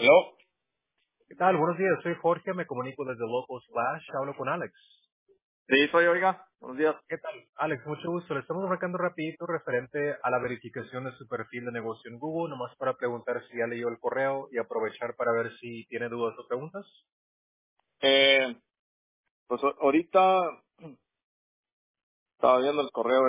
¿Aló? ¿Qué tal? Buenos días, soy Jorge, me comunico desde Local Splash, hablo con Alex. Sí, soy, oiga. Buenos días. ¿Qué tal? Alex, mucho gusto. Le estamos marcando rapidito referente a la verificación de su perfil de negocio en Google, nomás para preguntar si ya leyó el correo y aprovechar para ver si tiene dudas o preguntas. Eh, pues ahorita estaba viendo el correo,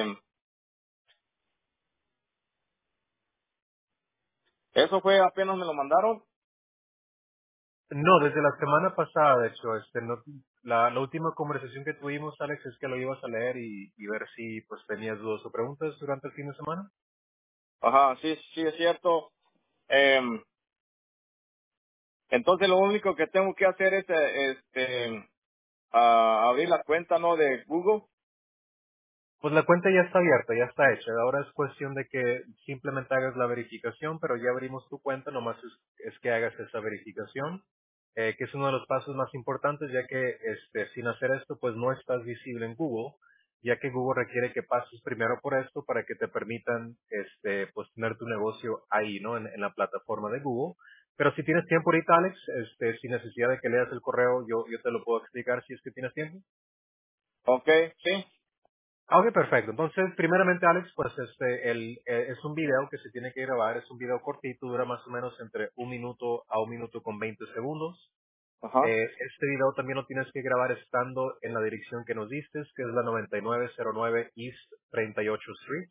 eso fue apenas me lo mandaron. No, desde la semana pasada, de hecho, la última conversación que tuvimos, Alex, es que lo ibas a leer y ver si pues tenías dudas o preguntas durante el fin de semana. Ajá, sí, sí, es cierto. Eh, entonces lo único que tengo que hacer es, abrir la cuenta, ¿no? De Google. Pues la cuenta ya está abierta, ya está hecha. Ahora es cuestión de que simplemente hagas la verificación, pero ya abrimos tu cuenta, nomás es que hagas esa verificación, que es uno de los pasos más importantes, ya que sin hacer esto, pues no estás visible en Google, ya que Google requiere que pases primero por esto para que te permitan, pues tener tu negocio ahí, ¿no? En la plataforma de Google. Pero si tienes tiempo ahorita, Alex, sin necesidad de que leas el correo, yo te lo puedo explicar si es que tienes tiempo. Ok, sí. Ok, perfecto. Entonces, primeramente, Alex, pues es un video que se tiene que grabar, es un video cortito, dura más o menos entre 1 minuto a 1 minuto con 20 segundos. Ajá. Este video también lo tienes que grabar estando en la dirección que nos diste, que es la 9909 East 38 Street.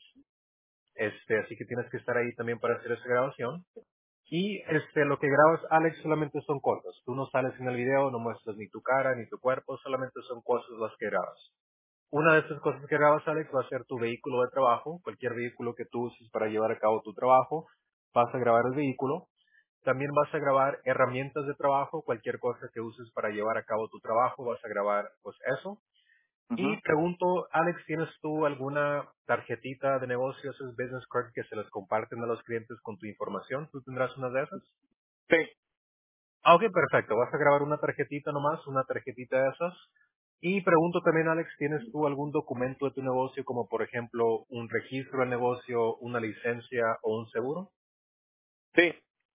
Así que tienes que estar ahí también para hacer esa grabación. Y lo que grabas, Alex, solamente son cosas. Tú no sales en el video, no muestras ni tu cara ni tu cuerpo, solamente son cosas las que grabas. Una de esas cosas que grabas, Alex, va a ser tu vehículo de trabajo, cualquier vehículo que tú uses para llevar a cabo tu trabajo, vas a grabar el vehículo. También vas a grabar herramientas de trabajo, cualquier cosa que uses para llevar a cabo tu trabajo, vas a grabar pues eso. Ujú. Y pregunto, Alex, ¿tienes tú alguna tarjetita de negocios, es business card que se les comparten a los clientes con tu información? ¿Tú tendrás una de esas? Sí. Ah, ok, perfecto. Vas a grabar una tarjetita nomás, una tarjetita de esas. Y pregunto también, Alex, ¿tienes tú algún documento de tu negocio, como por ejemplo un registro de negocio, una licencia o un seguro? Sí.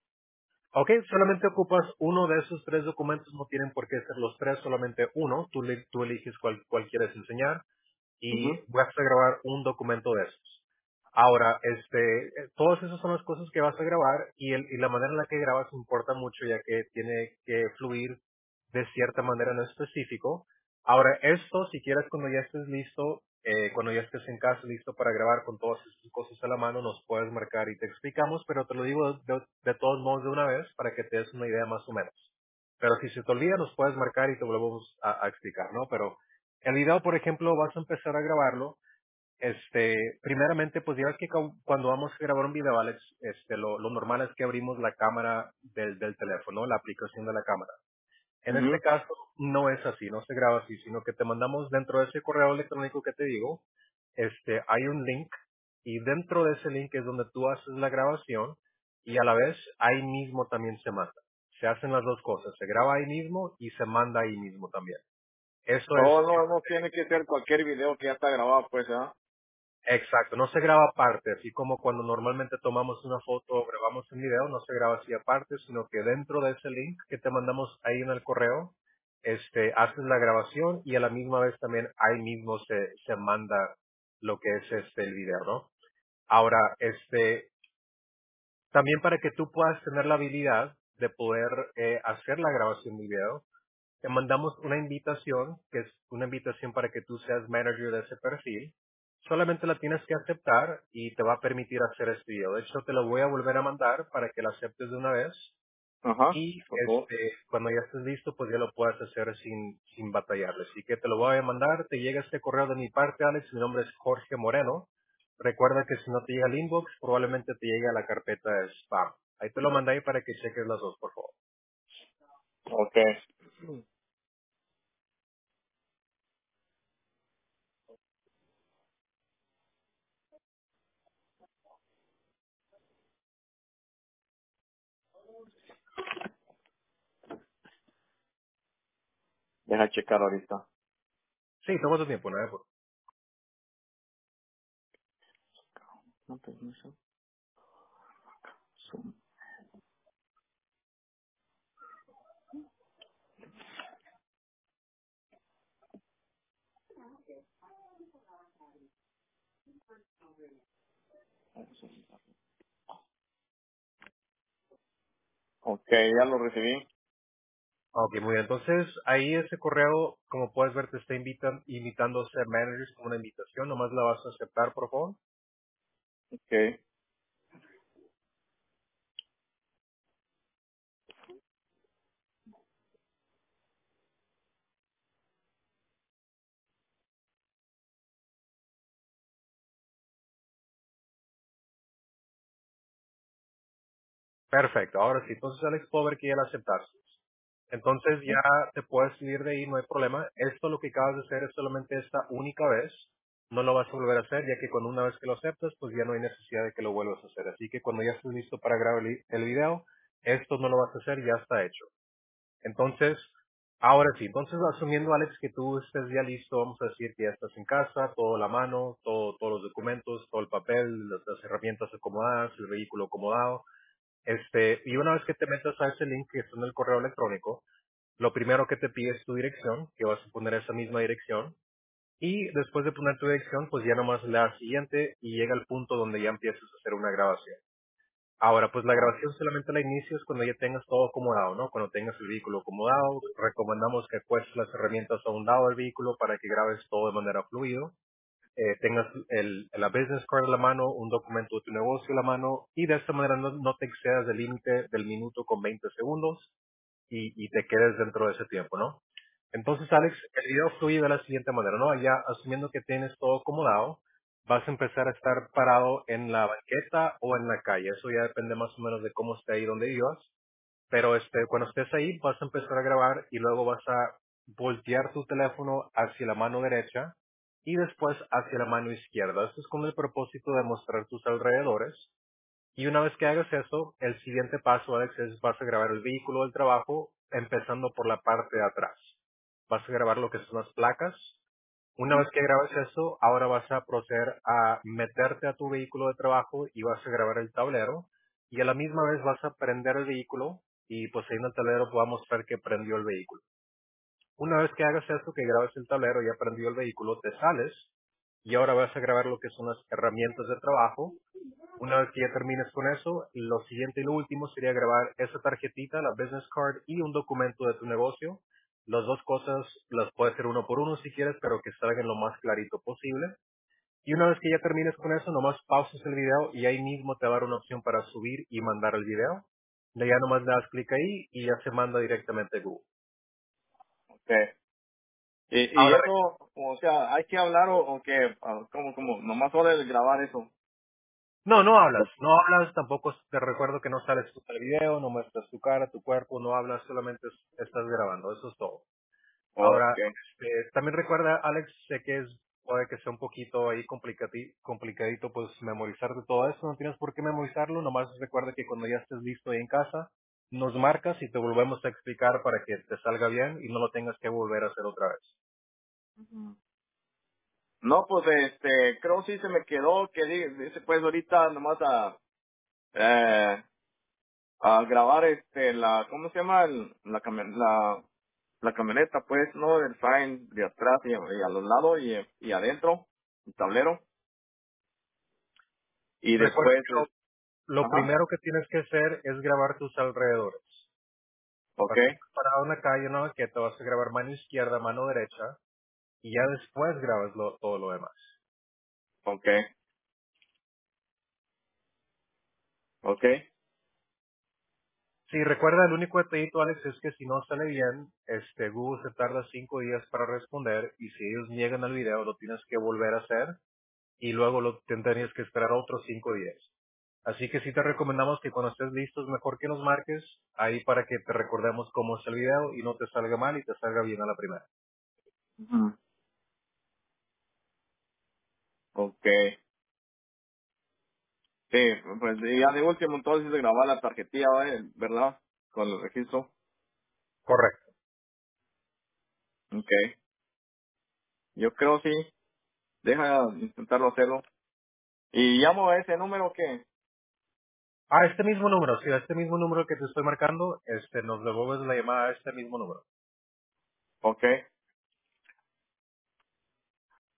Ok, solamente ocupas uno de esos tres documentos, no tienen por qué ser los tres, solamente uno. Tú eliges cuál quieres enseñar y Ujú. vas a grabar un documento de esos. Ahora, todas esas son las cosas que vas a grabar y la manera en la que grabas importa mucho ya que tiene que fluir de cierta manera en específico. Ahora, esto, si quieres, cuando ya estés listo, cuando ya estés en casa listo para grabar con todas estas cosas a la mano, nos puedes marcar y te explicamos, pero te lo digo de todos modos de una vez para que te des una idea más o menos. Pero si se te olvida, nos puedes marcar y te volvemos a explicar, ¿no? Pero el video, por ejemplo, vas a empezar a grabarlo. Primeramente, pues ya ves que cuando vamos a grabar un video, Alex, lo normal es que abrimos la cámara del teléfono, la aplicación de la cámara. En Ujú. este caso, no es así, no se graba así, sino que te mandamos dentro de ese correo electrónico que te digo, hay un link y dentro de ese link es donde tú haces la grabación y a la vez ahí mismo también se manda. Se hacen las dos cosas, se graba ahí mismo y se manda ahí mismo también. Eso es Oh, no, no tiene que ser cualquier video que ya está grabado, pues, ¿ah? exacto, no se graba aparte, así como cuando normalmente tomamos una foto o grabamos un video, no se graba así aparte, sino que dentro de ese link que te mandamos ahí en el correo, haces la grabación y a la misma vez también ahí mismo se manda lo que es el video, ¿no? Ahora, también para que tú puedas tener la habilidad de poder hacer la grabación del video, te mandamos una invitación, que es una invitación para que tú seas manager de ese perfil. Solamente la tienes que aceptar y te va a permitir hacer este video. De hecho, te lo voy a volver a mandar para que la aceptes de una vez. Ajá. Y Por favor. cuando ya estés listo, pues ya lo puedes hacer sin batallarle. Así que te lo voy a mandar. Te llega este correo de mi parte, Alex. Mi nombre es Jorge Moreno. Recuerda que si no te llega al inbox, probablemente te llegue a la carpeta de spam. Ahí te lo mandé ahí para que cheques las dos, por favor. Ok. Deja checar ahorita. Sí, toma tu tiempo, ¿no? No, permiso. Zoom. Ok, ya lo recibí. Ok, muy bien. Entonces, ahí ese correo, como puedes ver, te está invitando a ser managers con una invitación. Nomás la vas a aceptar, por favor. Ok. Perfecto. Ahora sí, entonces Alex, puedo ver que ya la aceptaste. Entonces ya te puedes ir de ahí, no hay problema. Esto lo que acabas de hacer es solamente esta única vez. No lo vas a volver a hacer, ya que cuando una vez que lo aceptas, pues ya no hay necesidad de que lo vuelvas a hacer. Así que cuando ya estés listo para grabar el video, esto no lo vas a hacer, ya está hecho. Entonces, ahora sí, entonces asumiendo, Alex, que tú estés ya listo, vamos a decir que ya estás en casa, todo a la mano, todos los documentos, todo el papel, las herramientas acomodadas, el vehículo acomodado. Y una vez que te metas a ese link que está en el correo electrónico, lo primero que te pide es tu dirección, que vas a poner esa misma dirección. Y después de poner tu dirección, pues ya nomás le das siguiente y llega el punto donde ya empiezas a hacer una grabación. Ahora, pues la grabación solamente la inicias cuando ya tengas todo acomodado, ¿no? Cuando tengas el vehículo acomodado, recomendamos que acuestes las herramientas a un lado del vehículo para que grabes todo de manera fluida. Tengas la business card a la mano, un documento de tu negocio a la mano y de esta manera no te excedas del límite del minuto con 20 segundos y te quedes dentro de ese tiempo, ¿no? Entonces, Alex, el video fluye de la siguiente manera, ¿no? Ya asumiendo que tienes todo acomodado, vas a empezar a estar parado en la banqueta o en la calle. Eso ya depende más o menos de cómo esté ahí donde vivas. Pero cuando estés ahí, vas a empezar a grabar y luego vas a voltear tu teléfono hacia la mano derecha y después hacia la mano izquierda. Esto es con el propósito de mostrar tus alrededores y una vez que hagas eso, el siguiente paso, Alex, es vas a grabar el vehículo del trabajo empezando por la parte de atrás. Vas a grabar lo que son las placas. Una vez que grabes eso, ahora vas a proceder a meterte a tu vehículo de trabajo y vas a grabar el tablero. Y a la misma vez vas a prender el vehículo y pues ahí en el tablero va a mostrar que prendió el vehículo. Una vez que hagas esto, que grabes el tablero, ya prendió el vehículo, te sales y ahora vas a grabar lo que son las herramientas de trabajo. Una vez que ya termines con eso, lo siguiente y lo último sería grabar esa tarjetita, la business card y un documento de tu negocio. Las dos cosas las puedes hacer uno por uno si quieres, pero que salgan lo más clarito posible. Y una vez que ya termines con eso, nomás pausas el video y ahí mismo te va a dar una opción para subir y mandar el video. De ya nomás le das clic ahí y ya se manda directamente a Google. Ok. Y Ahora, eso, o sea, hay que hablar o qué, como, nomás hora de grabar eso. no hablas, tampoco te recuerdo que no sales tú en el video, no muestras tu cara, tu cuerpo, no hablas, solamente estás grabando, eso es todo. Ahora, Ok. también recuerda, Alex, sé que puede que sea un poquito ahí complicadito, pues memorizarte todo eso, no tienes por qué memorizarlo, nomás recuerda que cuando ya estés listo ahí en casa, nos marcas y te volvemos a explicar para que te salga bien y no lo tengas que volver a hacer otra vez. No, pues creo sí se me quedó que dice pues ahorita nomás eh, a grabar ¿cómo se llama? La camioneta pues, ¿no? El sign de atrás y a los lados y adentro, el tablero. Y Recuerda después, que lo ajá, primero que tienes que hacer es grabar tus alrededores. ok, Vas a estar parado en la calle, en una banqueta, vas a grabar mano izquierda, mano derecha, y ya después grabas todo lo demás. ok, ok, Sí, recuerda, el único detallito, Alex, es que si no sale bien, Google se tarda 5 días para responder y si ellos niegan el video, lo tienes que volver a hacer y luego lo tendrías que esperar otros 5 días. Así que sí te recomendamos que cuando estés listo es mejor que nos marques ahí para que te recordemos cómo es el video y no te salga mal y te salga bien a la primera. ujú, ok. Sí, pues y ya de último entonces de grabar la tarjetilla, ¿verdad? Con el registro. Correcto. Ok. Yo creo sí. Deja intentarlo hacerlo. ¿Y llamo a ese número que? Este mismo número, sí, a este mismo número que te estoy marcando, nos devuelves la llamada a este mismo número. Ok.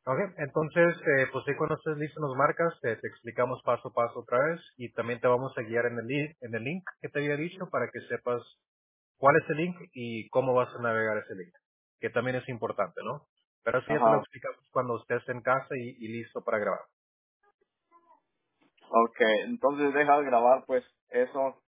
Ok, entonces, pues sí, cuando estés listo nos marcas, te explicamos paso a paso otra vez y también te vamos a guiar en el link que te había dicho para que sepas cuál es el link y cómo vas a navegar ese link, que también es importante, ¿no? Pero eso ya te lo Ajá. explicamos cuando estés en casa y listo para grabar. Okay, entonces deja de grabar pues eso,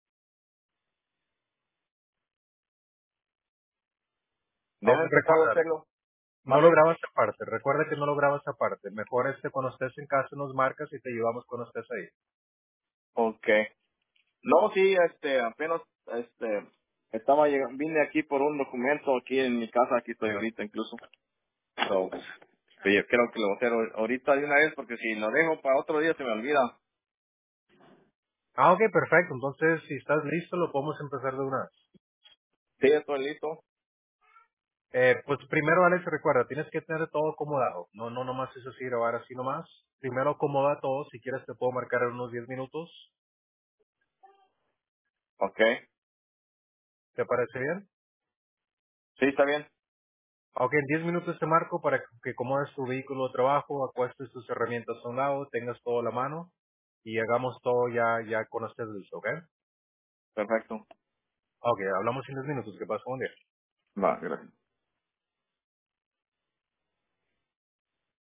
Ok, deja empezar a recuerda, hacerlo, no lo ¿mande? grabas aparte, recuerda que no lo grabas aparte. Mejor cuando estés en casa nos marcas y te ayudamos cuando estés ahí. Okay. No, sí, apenas, estaba llegando, vine aquí por un documento aquí en mi casa, aquí estoy ahorita incluso. So, sí, yo creo que lo voy a hacer ahorita de una vez porque si lo dejo para otro día se me olvida. Ah, ok, perfecto. Entonces, si estás listo, lo podemos empezar de una vez. Sí, estoy listo. Pues primero, Alex, recuerda, tienes que tener todo acomodado. No, no nomás es así, grabar así nomás. Primero acomoda todo. Si quieres, te puedo marcar en unos 10 minutos. Okay. ¿Te parece bien? Sí, está bien. Ok, en 10 minutos te marco para que acomodes tu vehículo de trabajo, acuestes tus herramientas a un lado, tengas todo a la mano y hagamos todo ya cuando estés listo, ¿ok? Perfecto. Ok, hablamos en 10 minutos. Que pasa un día. Va, gracias.